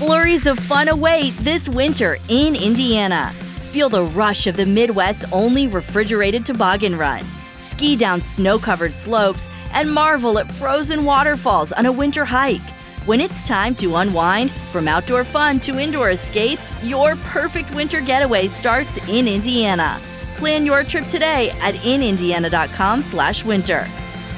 Flurries of fun await this winter in Indiana. Feel the rush of the Midwest's only refrigerated toboggan run. Ski down snow-covered slopes and marvel at frozen waterfalls on a winter hike. When it's time to unwind, from outdoor fun to indoor escapes, your perfect winter getaway starts in Indiana. Plan your trip today at inindiana.com/winter.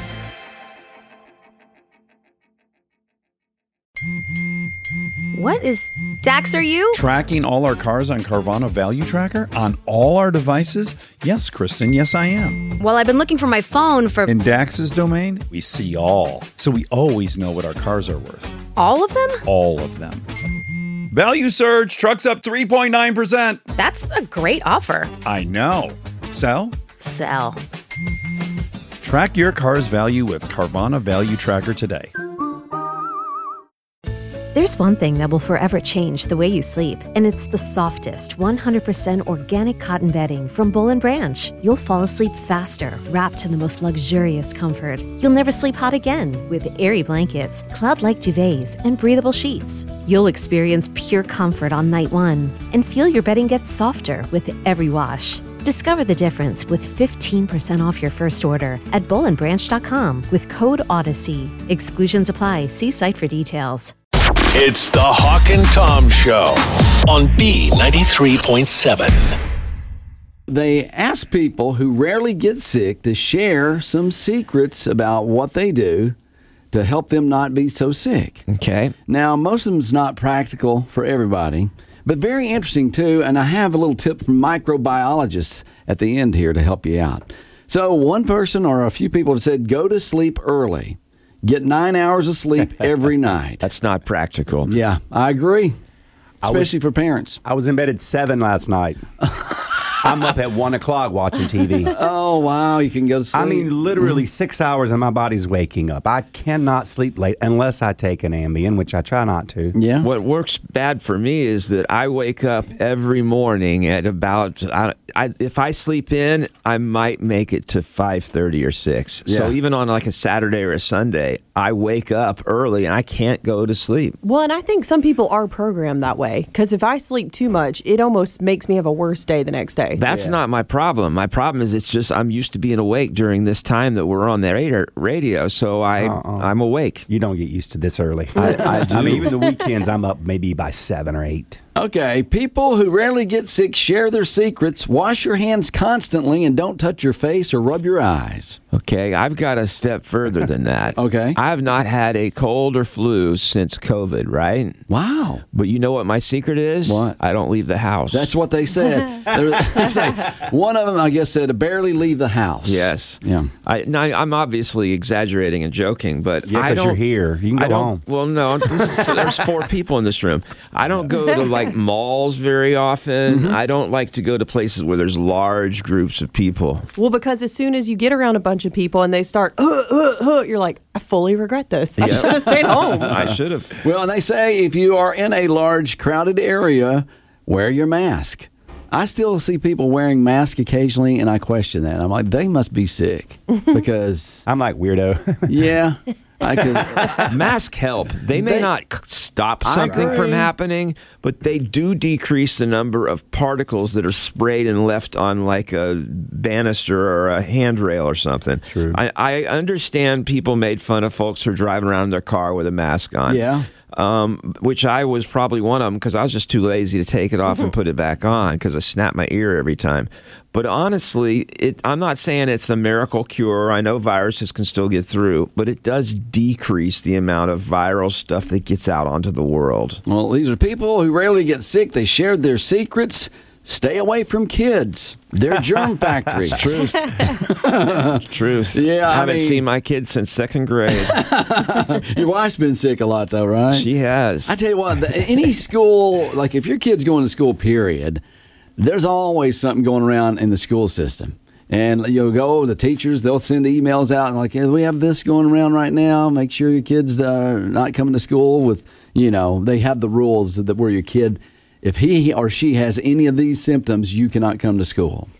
What is Dax, are you? Tracking all our cars on Carvana Value Tracker on all our devices? Yes, Kristen, yes, I am. Well, I've been looking for my phone for... In Dax's domain, we see all. So we always know what our cars are worth. All of them? All of them. Value surge, trucks up 3.9%. That's a great offer. I know. Sell? Sell. Track your car's value with Carvana Value Tracker today. There's one thing that will forever change the way you sleep, and it's the softest, 100% organic cotton bedding from Boll & Branch. You'll fall asleep faster, wrapped in the most luxurious comfort. You'll never sleep hot again with airy blankets, cloud-like duvets, and breathable sheets. You'll experience pure comfort on night one and feel your bedding get softer with every wash. Discover the difference with 15% off your first order at bollandbranch.com with code Odyssey. Exclusions apply. See site for details. It's the Hawk and Tom Show on B93.7. They ask people who rarely get sick to share some secrets about what they do to help them not be so sick. Okay. Now, most of them's not practical for everybody, but very interesting too, and I have a little tip from microbiologists at the end here to help you out. So one person or a few people have said, go to sleep early. Get 9 hours of sleep every night. That's not practical. Yeah, I agree, especially for parents. I was in bed at 7 last night. I'm up at 1 o'clock watching TV. Oh, wow. You can go to sleep. I mean, literally 6 hours and my body's waking up. I cannot sleep late unless I take an Ambien, which I try not to. Yeah. What works bad for me is that I wake up every morning at about, if I sleep in, I might make it to 5:30 or 6. Yeah. So even on like a Saturday or a Sunday, I wake up early and I can't go to sleep. Well, and I think some people are programmed that way because if I sleep too much, it almost makes me have a worse day the next day. That's not my problem. My problem is it's just I'm used to being awake during this time that we're on the radio, so I'm awake. You don't get used to this early. I do. I mean, even the weekends, I'm up maybe by 7 or 8. Okay, people who rarely get sick share their secrets. Wash your hands constantly and don't touch your face or rub your eyes. Okay, I've got a step further than that. Okay. I've not had a cold or flu since COVID, right? Wow. But you know what my secret is? What? I don't leave the house. That's what they said. They say, one of them, I guess, said to barely leave the house. Yes. Yeah. I'm obviously exaggerating and joking, but Yeah, because you're here. You can go home. Well, no, there's 4 people in this room. I don't go to like malls very often. Mm-hmm. I don't like to go to places where there's large groups of people. Well, because as soon as you get around a bunch of people and they start, you're like, I fully regret this. I should have stayed home. I should have. Well, and they say if you are in a large, crowded area, wear your mask. I still see people wearing masks occasionally, and I question that. I'm like, they must be sick because I'm like weirdo. Yeah. Masks help. They may not stop something from happening, but they do decrease the number of particles that are sprayed and left on like a banister or a handrail or something. True. I understand people made fun of folks who are driving around in their car with a mask on. Yeah. Which I was probably one of them because I was just too lazy to take it off and put it back on because I snap my ear every time. But honestly, I'm not saying it's a miracle cure. I know viruses can still get through, but it does decrease the amount of viral stuff that gets out onto the world. Well, these are people who rarely get sick. They shared their secrets. Stay away from kids. They're germ factories. Truth. Truth. Yeah, I haven't seen my kids since 2nd grade. Your wife's been sick a lot, though, right? She has. I tell you what, any school, like if your kid's going to school, period, there's always something going around in the school system. And you'll go, the teachers, they'll send emails out and like, hey, we have this going around right now. Make sure your kids are not coming to school with, they have the rules that where your kid, if he or she has any of these symptoms, you cannot come to school.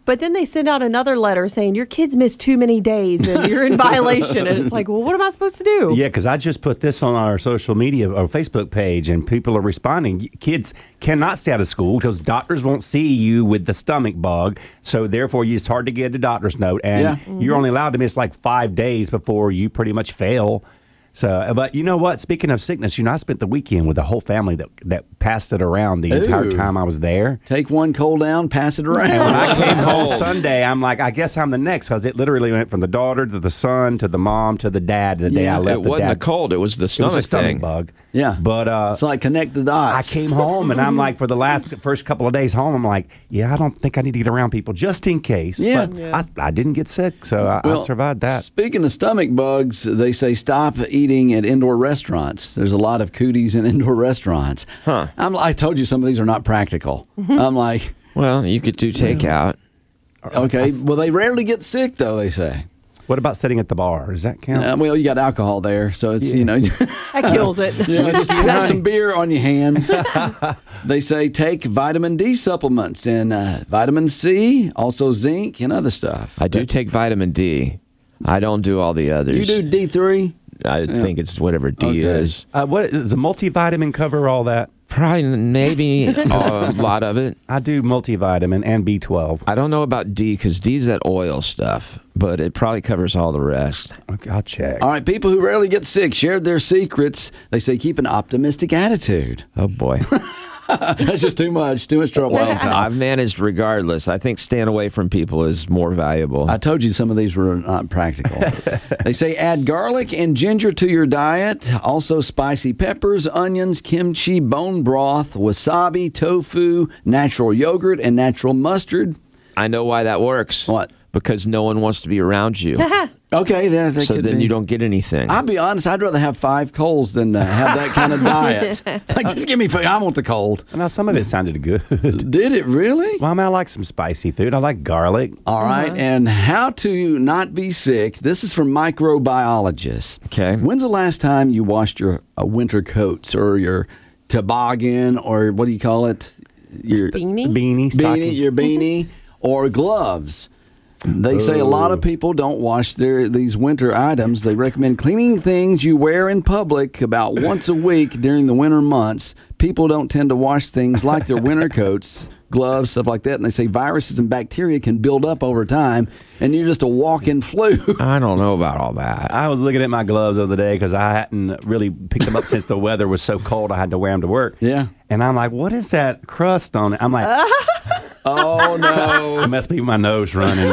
But then they send out another letter saying your kids missed too many days and you're in violation. And it's like, well, what am I supposed to do? Yeah, because I just put this on our social media or Facebook page, and people are responding. Kids cannot stay out of school because doctors won't see you with the stomach bug. So therefore, it's hard to get a doctor's note, and you're only allowed to miss like 5 days before you pretty much fail. So, but you know what? Speaking of sickness, I spent the weekend with the whole family that passed it around the entire time I was there. Take one cold down, pass it around. And when I came home Sunday, I'm like, I guess I'm the next, because it literally went from the daughter to the son to the mom to the dad. The day I left, it wasn't a cold; it was the stomach thing. Bug. Yeah, but it's like connect the dots. I came home and I'm like, for the first couple of days home, I'm like, I don't think I need to get around people just in case. Yeah, but I didn't get sick, so I survived that. Speaking of stomach bugs, they say stop eating at indoor restaurants. There's a lot of cooties in indoor restaurants. Huh? I told you some of these are not practical. I'm like, well, you could do takeout. Okay, well, they rarely get sick, though, they say. What about sitting at the bar? Does that count? Well, you got alcohol there, so it's, that kills it. Just have some beer on your hands. They say take vitamin D supplements and vitamin C, also zinc and other stuff. I do take vitamin D. I don't do all the others. You do D3? I think it's whatever D is. What is a multivitamin cover all that? Probably, maybe a lot of it. I do multivitamin and B12. I don't know about D because D's that oil stuff, but it probably covers all the rest. Okay, I'll check. All right, people who rarely get sick shared their secrets. They say keep an optimistic attitude. Oh, boy. That's just too much trouble. I've managed regardless. I think staying away from people is more valuable. I told you some of these were not practical. They say add garlic and ginger to your diet. Also spicy peppers, onions, kimchi, bone broth, wasabi, tofu, natural yogurt, and natural mustard. I know why that works. What? Because no one wants to be around you. Okay, that so could then be. You don't get anything. I'll be honest, I'd rather have 5 colds than have that kind of diet. Like, just give me food. I want the cold. Now, some of it sounded good. Did it really? Well, I like some spicy food. I like garlic. All right, and how to not be sick. This is from microbiologists. Okay. When's the last time you washed your winter coats or your toboggan or what do you call it? Your beanie, your beanie, or gloves? They say a lot of people don't wash these winter items. They recommend cleaning things you wear in public about once a week during the winter months. People don't tend to wash things like their winter coats, gloves, stuff like that. And they say viruses and bacteria can build up over time, and you're just a walk-in flu. I don't know about all that. I was looking at my gloves the other day because I hadn't really picked them up since the weather was so cold I had to wear them to work. Yeah. And I'm like, what is that crust on it? I'm like... Oh, no. It must be my nose running.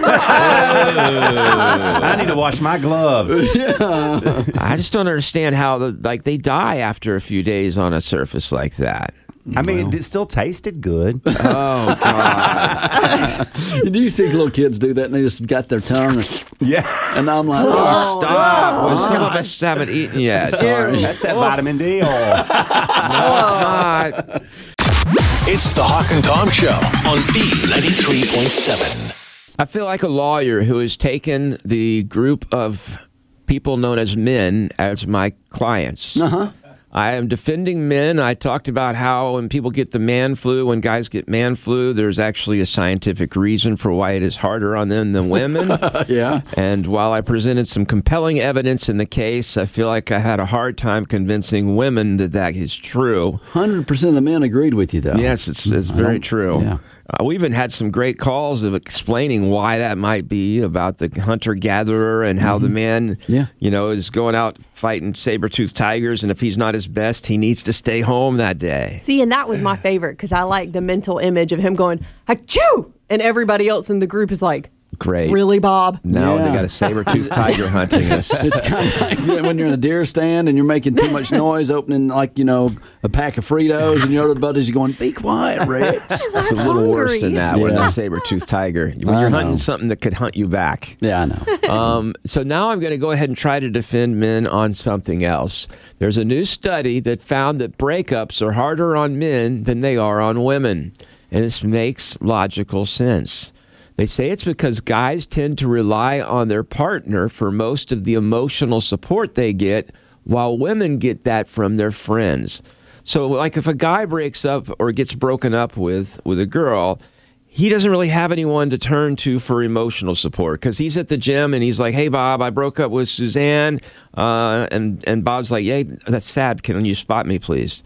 I need to wash my gloves. Yeah. I just don't understand how they die after a few days on a surface like that. I mean, it still tasted good. Oh, God. Do you see little kids do that and they just got their tongue? Yeah. And I'm like, stop. Well, some of us haven't eaten yet. Sorry. That's that vitamin D oil. No, it's not. It's the Hawk and Tom Show on B93.7. I feel like a lawyer who has taken the group of people known as men as my clients. Uh-huh. I am defending men. I talked about how when people get the man flu, when guys get man flu, there's actually a scientific reason for why it is harder on them than women. Yeah. And while I presented some compelling evidence in the case, I feel like I had a hard time convincing women that is true. 100% of the men agreed with you, though. Yes, it's very true. Yeah. We even had some great calls of explaining why that might be about the hunter-gatherer and how the man, is going out fighting saber-toothed tigers, and if he's not his best, he needs to stay home that day. See, and that was my favorite because I like the mental image of him going, achoo! And everybody else in the group is like, great. Really, Bob? No, Yeah. they got a saber-toothed tiger hunting us. It's kind of like when you're in a deer stand and you're making too much noise, opening a pack of Fritos, and your other buddies are going, "Be quiet, Rex." It's a little worse than that with a saber-toothed tiger. When you're hunting something that could hunt you back. Yeah, I know. So now I'm going to go ahead and try to defend men on something else. There's a new study that found that breakups are harder on men than they are on women. And this makes logical sense. They say it's because guys tend to rely on their partner for most of the emotional support they get, while women get that from their friends. So, like if a guy breaks up or gets broken up with a girl, he doesn't really have anyone to turn to for emotional support because he's at the gym and he's like, hey, Bob, I broke up with Suzanne. And Bob's like, yeah, that's sad. Can you spot me, please?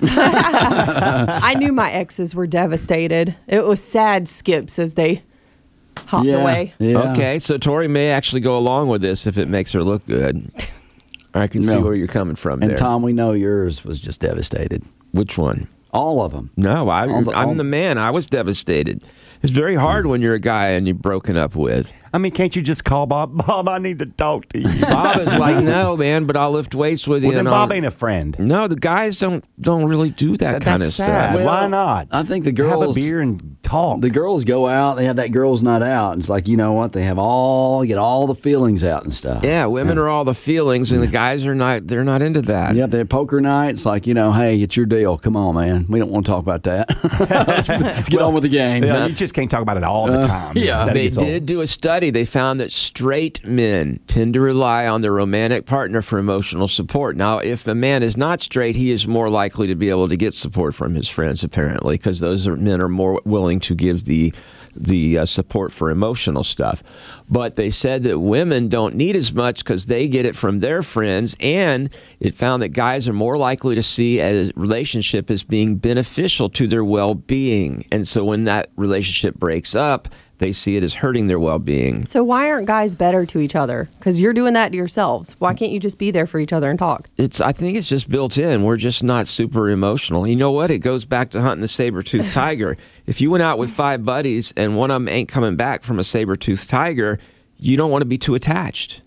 I knew my exes were devastated. It was sad skips as they hopped away. Yeah. Okay, so Tori may actually go along with this if it makes her look good. I can see where you're coming from And there. Tom, we know yours was just devastated. Which one? All of them. No, I'm the man. I was devastated. It's very hard when you're a guy and you're broken up with. I mean, can't you just call Bob? Bob, I need to talk to you. Bob is like, no, man, but I'll lift weights with you. Well, then and Bob ain't a friend. No, the guys don't really do that kind of That's sad. stuff. Why not? I think the girls have a beer and talk. The girls go out. They have that girls' night out. It's like, you know what? They have get all the feelings out and stuff. Yeah, women are all the feelings, and the guys are not. They're not into that. Yeah, they have poker night. It's like, hey, it's your deal. Come on, man. We don't want to talk about that. Let's get on with the game. Yeah, you just can't talk about it all the time. Yeah. They did do a study. They found that straight men tend to rely on their romantic partner for emotional support. Now, if a man is not straight, he is more likely to be able to get support from his friends, apparently, because men are more willing to give the support for emotional stuff. But they said that women don't need as much because they get it from their friends, and it found that guys are more likely to see a relationship as being beneficial to their well-being. And so when that relationship breaks up, they see it as hurting their well-being. So why aren't guys better to each other? Because you're doing that to yourselves. Why can't you just be there for each other and talk? I think it's just built in. We're just not super emotional. You know what? It goes back to hunting the saber-toothed tiger. If you went out with 5 buddies and one of them ain't coming back from a saber-toothed tiger, you don't want to be too attached.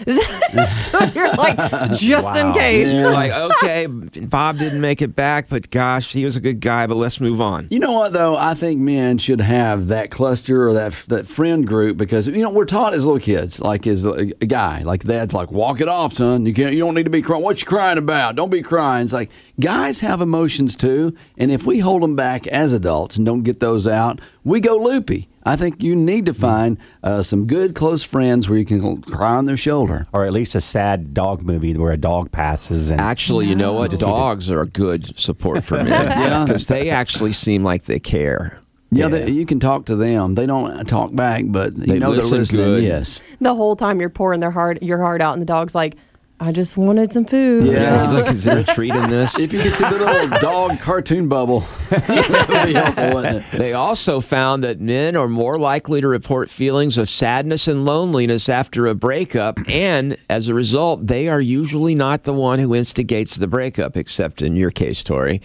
So you're like, just in case. You're like, okay, Bob didn't make it back, but gosh, he was a good guy, but let's move on. You know what, though? I think men should have that cluster or that friend group because, we're taught as little kids, like as a guy, like dad's like, walk it off, son. You don't need to be crying. What you crying about? Don't be crying. It's like, guys have emotions too, and if we hold them back as adults and don't get those out, we go loopy. I think you need to find some good close friends where you can cry on their shoulder. Or at least a sad dog movie where a dog passes. And actually, you know what? Dogs are a good support for men because they actually seem like they care. Yeah, you can talk to them. They don't talk back, but they're listening. Good. Yes. The whole time you're pouring your heart out, and the dog's like, I just wanted some food. Yeah, he's like, is there a treat in this? If you could see the little dog cartoon bubble, that would be helpful, wouldn't it? They also found that men are more likely to report feelings of sadness and loneliness after a breakup, and as a result, they are usually not the one who instigates the breakup, except in your case, Tori.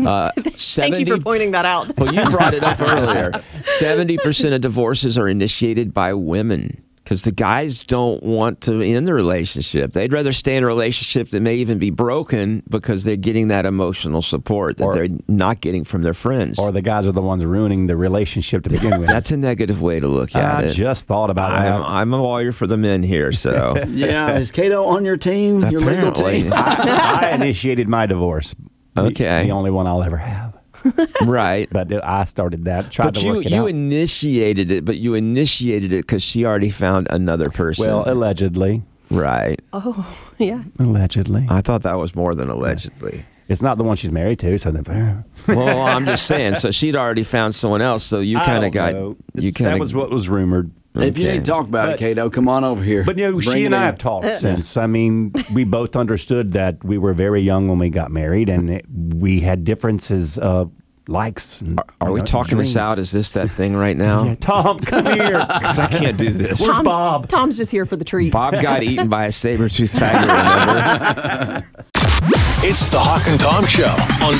Thank you for pointing that out. Well, you brought it up earlier. 70% of divorces are initiated by women. Because the guys don't want to end the relationship. They'd rather stay in a relationship that may even be broken because they're getting that emotional support that they're not getting from their friends. Or the guys are the ones ruining the relationship to begin with. That's a negative way to look at it. I just thought about that. I'm a lawyer for the men here, so. Yeah, is Cato on your team, your legal team? I initiated my divorce. Okay. The only one I'll ever have. Right. But I started that, tried to work it out. You initiated it, but you initiated it because she already found another person. Well, allegedly. Right. Oh, yeah. Allegedly. I thought that was more than allegedly. It's not the one she's married to, so then. Well, I'm just saying. So she'd already found someone else, so you kind of got. That was what was rumored. If you need to talk about it, Cato, come on over here. But she and I have talked since. I mean, we both understood that we were very young when we got married, and we had differences of likes. And, are we talking dreams. this out? Is this that thing right now? Yeah, Tom, come here. Because I can't do this. Where's Bob? Tom's just here for the treats. Bob got eaten by a saber-toothed tiger, remember? It's the Hawk and Tom Show on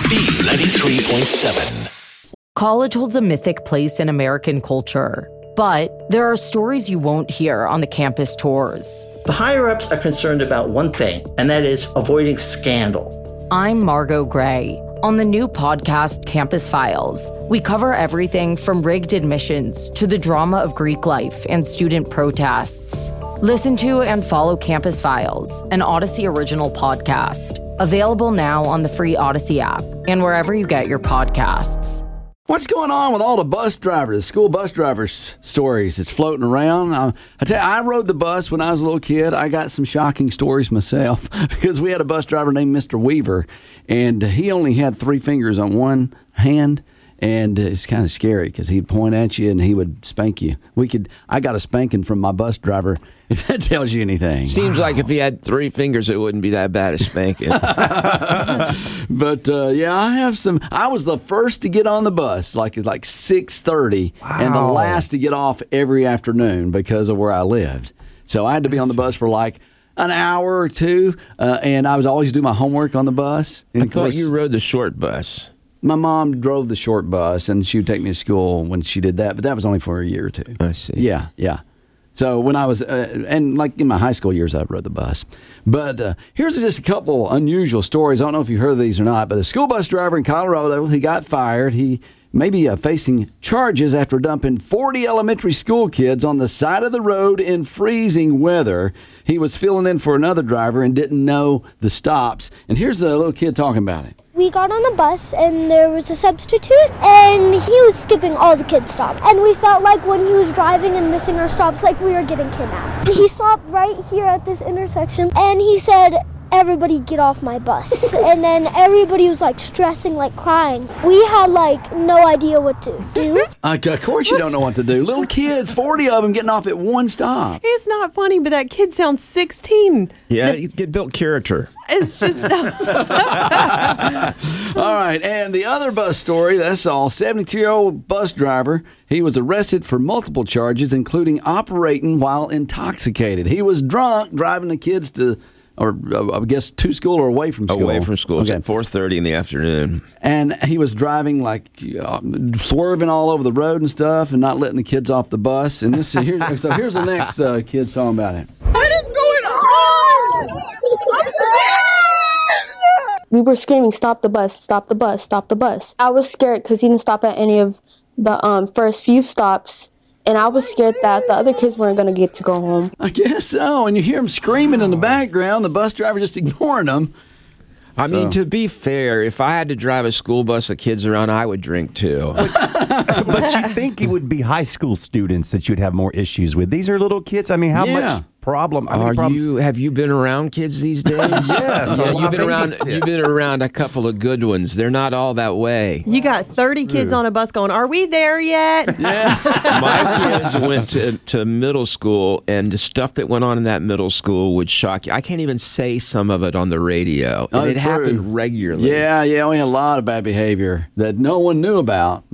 B93.7. College holds a mythic place in American culture. But there are stories you won't hear on the campus tours. The higher-ups are concerned about one thing, and that is avoiding scandal. I'm Margot Gray. On the new podcast, Campus Files, we cover everything from rigged admissions to the drama of Greek life and student protests. Listen to and follow Campus Files, an Odyssey original podcast. Available now on the free Odyssey app and wherever you get your podcasts. What's going on with all the school bus drivers stories that's floating around? I tell you, I rode the bus when I was a little kid. I got some shocking stories myself because we had a bus driver named Mr. Weaver, and he only had 3 fingers on one hand, And it's kind of scary because he'd point at you and he would spank you. I got a spanking from my bus driver, if that tells you anything. Seems like if he had 3 fingers, it wouldn't be that bad a spanking. But I have some. I was the first to get on the bus, like 6:30, and the last to get off every afternoon because of where I lived. So I had to be on the bus for like an hour or two, and I would always do my homework on the bus. And I thought you rode the short bus. My mom drove the short bus, and she would take me to school when she did that, but that was only for a year or two. I see. Yeah. So when I was, and like in my high school years, I rode the bus. But here's just a couple unusual stories. I don't know if you've heard of these or not, but a school bus driver in Colorado, he got fired. He may be facing charges after dumping 40 elementary school kids on the side of the road in freezing weather. He was filling in for another driver and didn't know the stops. And here's a little kid talking about it. We got on the bus and there was a substitute and he was skipping all the kids' stops. And we felt like when he was driving and missing our stops, like we were getting kidnapped. He stopped right here at this intersection and he said, "Everybody get off my bus." And then everybody was like stressing, like crying. We had like no idea what to do. Of course you don't know what to do. Little kids, 40 of them getting off at one stop. It's not funny, but that kid sounds 16. Yeah, he's built character. It's just... All right, and the other bus story, that's all. 72-year-old bus driver, he was arrested for multiple charges, including operating while intoxicated. He was drunk, driving the kids to... or I guess to school or away from school? Away from school. Okay. It's at 4:30 in the afternoon. And he was driving like swerving all over the road and stuff and not letting the kids off the bus. And so here's the next kid talking about it. What is going on? We were screaming, "Stop the bus, stop the bus, stop the bus." I was scared because he didn't stop at any of the first few stops. And I was scared that the other kids weren't going to get to go home. I guess so. And you hear them screaming in the background, the bus driver just ignoring them. I mean, to be fair, if I had to drive a school bus of kids around, I would drink too. But you think it would be high school students that you'd have more issues with. These are little kids. I mean, how much problem? Have you been around kids these days? Yes. Yeah, you've been around a couple of good ones. They're not all that way. You got 30 kids on a bus going, "Are we there yet?" Yeah. My kids went to middle school, and the stuff that went on in that middle school would shock you. I can't even say some of it on the radio. And it happened regularly. Yeah, we had a lot of bad behavior that no one knew about.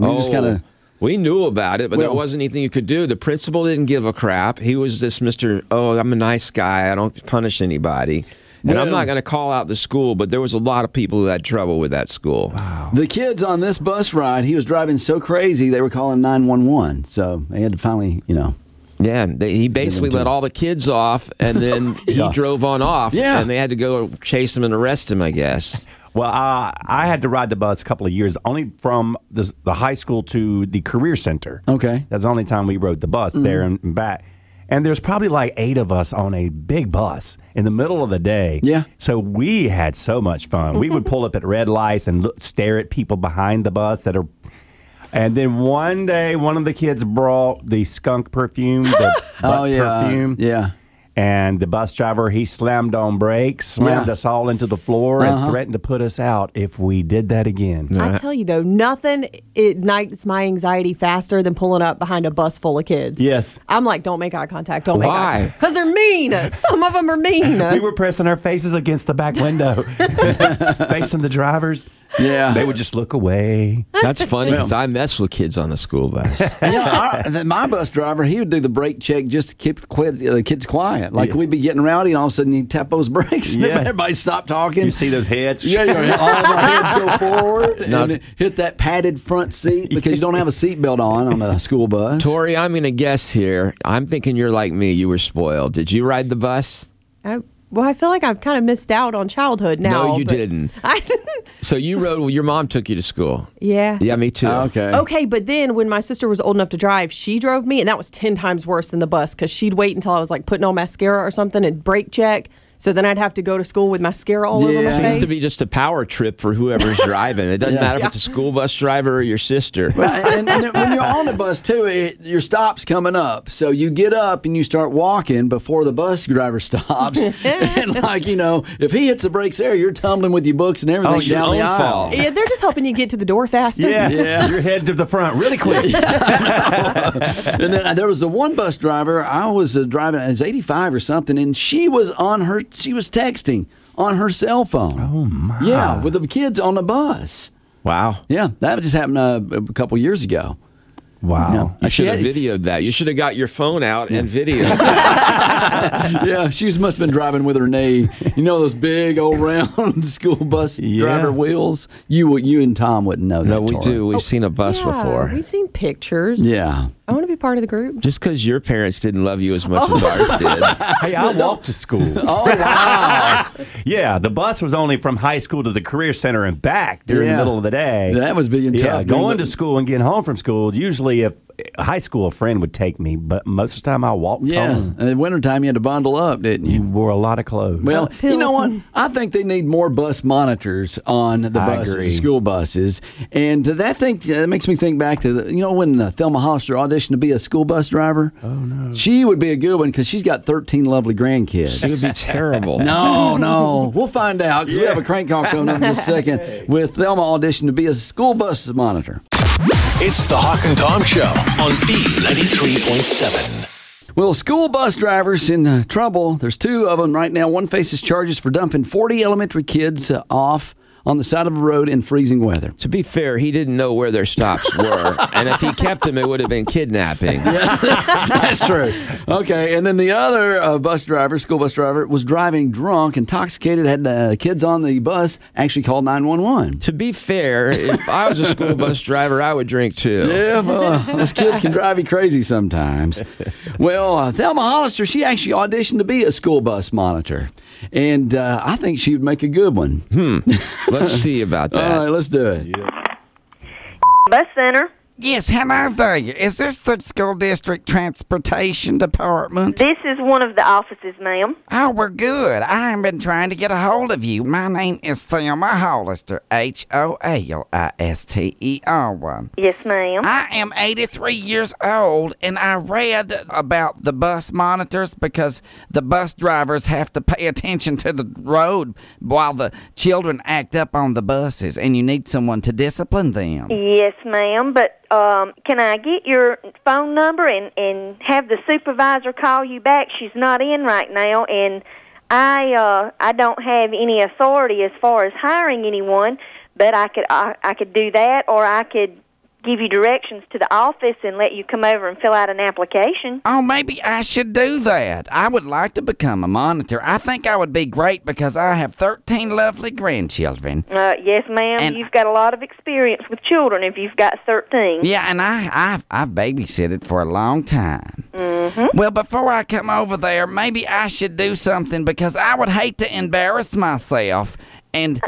We knew about it, but there wasn't anything you could do. The principal didn't give a crap. He was this Mr. I'm a nice guy. I don't punish anybody. And I'm not going to call out the school, but there was a lot of people who had trouble with that school. Wow. The kids on this bus ride, he was driving so crazy, they were calling 911. So they had to finally, Yeah, he basically let all the kids off, and then he drove on off, and they had to go chase him and arrest him, I guess. Well, I had to ride the bus a couple of years, only from the high school to the career center. Okay. That's the only time we rode the bus there and back. And there's probably like 8 of us on a big bus in the middle of the day. Yeah. So we had so much fun. We would pull up at red lights and stare at people behind the bus that are... And then one day, one of the kids brought the skunk perfume, the butt perfume. Yeah. And the bus driver, he slammed on brakes, slammed us all into the floor, and threatened to put us out if we did that again. I tell you, though, nothing ignites my anxiety faster than pulling up behind a bus full of kids. Yes. I'm like, don't make eye contact. Don't make eye Why? contact. Because they're mean. Some of them are mean. We were pressing our faces against the back window, facing the drivers. Yeah. They would just look away. That's funny because I mess with kids on the school bus. My bus driver, he would do the brake check just to keep the kids quiet. Like we'd be getting rowdy and all of a sudden he'd tap those brakes and everybody stop talking. You see those heads? Yeah, all of our heads go forward and hit that padded front seat because you don't have a seatbelt on a school bus. Tori, I'm going to guess here. I'm thinking you're like me. You were spoiled. Did you ride the bus? Well, I feel like I've kind of missed out on childhood now. No, you didn't. I didn't. So you rode, your mom took you to school. Yeah. Yeah, me too. Okay, but then when my sister was old enough to drive, she drove me, and that was 10 times worse than the bus because she'd wait until I was like putting on mascara or something and brake check. So then I'd have to go to school with mascara all over my It face. seems to be just a power trip for whoever's driving. It doesn't matter if it's a school bus driver or your sister. Well, and when you're on the bus, too, your stop's coming up. So you get up and you start walking before the bus driver stops. And, if he hits the brakes there, you're tumbling with your books and everything down the aisle. Yeah, they're just hoping you get to the door faster. Yeah. You're heading to the front really quick. And then there was the one bus driver. I was driving. I was 85 or something, and she was texting on her cell phone. Oh my! Yeah, with the kids on the bus. Wow. Yeah, that just happened a couple years ago. Wow. Yeah. You should have videoed that. You should have got your phone out and videoed. Yeah, she must have been driving with her knee. You know those big old round school bus driver wheels? You and Tom wouldn't know that. No, we Tori. do. We've seen a bus before. We've seen pictures. Yeah. I want to be part of the group. Just because your parents didn't love you as much as ours did. Hey, I walked to school. Oh, wow. Yeah, the bus was only from high school to the career center and back during the middle of the day. That was being tough. Yeah, going to school and getting home from school, usually if high school a friend would take me, but most of the time I walked home. In the wintertime you had to bundle up, didn't you? You wore a lot of clothes. Well, you know what? I think they need more bus monitors on the buses, school buses. And that makes me think back to, when Thelma Hollister auditioned to be a school bus driver? Oh, no. She would be a good one because she's got 13 lovely grandkids. She would be terrible. No. We'll find out because we have a crank call coming up in just a second with Thelma auditioned to be a school bus monitor. It's the Hawk and Tom Show on B93.7. Well, school bus drivers in trouble. There's two of them right now. One faces charges for dumping 40 elementary kids off on the side of a road in freezing weather. To be fair, he didn't know where their stops were. And if he kept them, it would have been kidnapping. That's true. Okay, and then the other school bus driver, was driving drunk, intoxicated, had kids on the bus, actually called 911. To be fair, if I was a school bus driver, I would drink too. Yeah, those kids can drive you crazy sometimes. Well, Thelma Hollister, she actually auditioned to be a school bus monitor. And I think she would make a good one. Let's see about that. All right, let's do it. Bus Center. Yes, hello there. Is this the school district transportation department? This is one of the offices, ma'am. Oh, we're good. I have been trying to get a hold of you. My name is Thelma Hollister, Hollister. Yes, ma'am. I am 83 years old, and I read about the bus monitors because the bus drivers have to pay attention to the road while the children act up on the buses, and you need someone to discipline them. Yes, ma'am, but can I get your phone number and have the supervisor call you back? She's not in right now, and I don't have any authority as far as hiring anyone, but I could do that, or I could give you directions to the office and let you come over and fill out an application. Oh, maybe I should do that. I would like to become a monitor. I think I would be great because I have 13 lovely grandchildren. Yes, ma'am. And you've got a lot of experience with children if you've got 13. Yeah, and I've babysitted for a long time. Mm-hmm. Well, before I come over there, maybe I should do something because I would hate to embarrass myself, and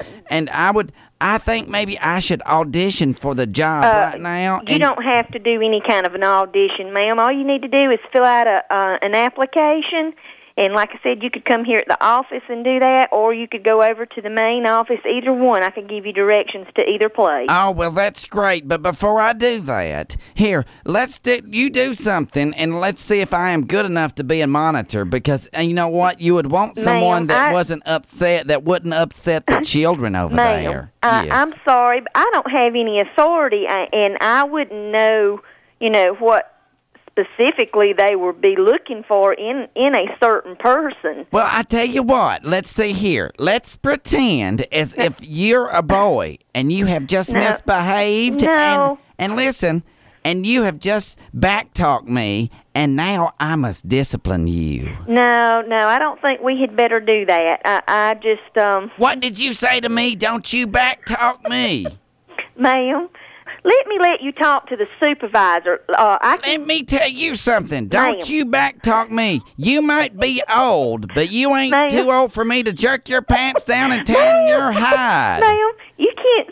I think maybe I should audition for the job right now. You don't have to do any kind of an audition, ma'am. All you need to do is fill out an application, and like I said, you could come here at the office and do that, or you could go over to the main office. Either one, I could give you directions to either place. Oh, well, that's great, but before I do that, here, you do something, and let's see if I am good enough to be a monitor, because you know what? You would want someone that wouldn't upset the children over there. Yes. I'm sorry, but I don't have any authority, and I wouldn't know, what specifically they would be looking for in a certain person. Well, I tell you what, let's see here. Let's pretend as if you're a boy and you have just misbehaved and listen, and you have just backtalked me, and now I must discipline you. No, I don't think we had better do that. I just What did you say to me? Don't you backtalk me. Ma'am, let you talk to the supervisor. Let me tell you something. Don't you backtalk me. You might be old, but you ain't too old for me to jerk your pants down and tan your hide. Ma'am, you can't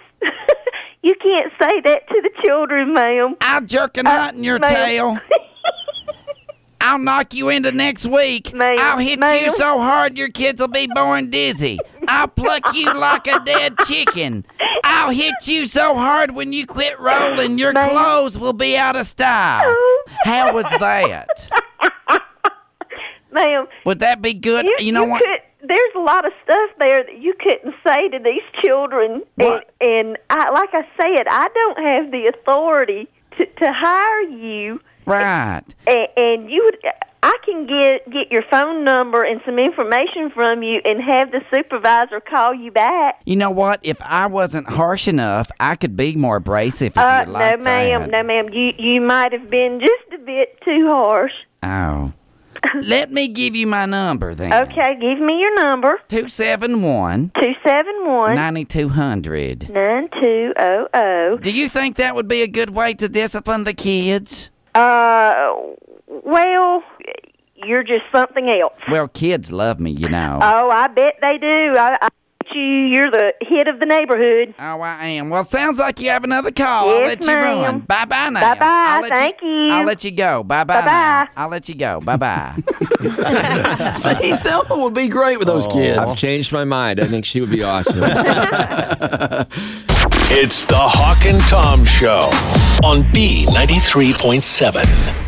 say that to the children, ma'am. I'll jerk a knot in your tail. I'll knock you into next week. I'll hit you so hard your kids will be born dizzy. I'll pluck you like a dead chicken. I'll hit you so hard when you quit rolling, your clothes will be out of style. How was that? Ma'am. Would that be good? You know what? There's a lot of stuff there that you couldn't say to these children. And like I said, I don't have the authority to hire you. Right. And you would... I can get your phone number and some information from you and have the supervisor call you back. You know what? If I wasn't harsh enough, I could be more abrasive if you'd like No, ma'am. No, ma'am. You might have been just a bit too harsh. Oh. Let me give you my number then. Okay, give me your number. 271. 9200. 9200. Do you think that would be a good way to discipline the kids? Well, you're just something else. Well, kids love me, you know. Oh, I bet they do. You're the hit of the neighborhood. Oh, I am. Well, sounds like you have another call. Yes, I'll let you run. Bye-bye now. Bye-bye. Thank you. I'll let you go. Bye-bye. Now. I'll let you go. Bye-bye. See, Thelma would be great with those kids. I've changed my mind. I think she would be awesome. It's the Hawk and Tom Show on B93.7.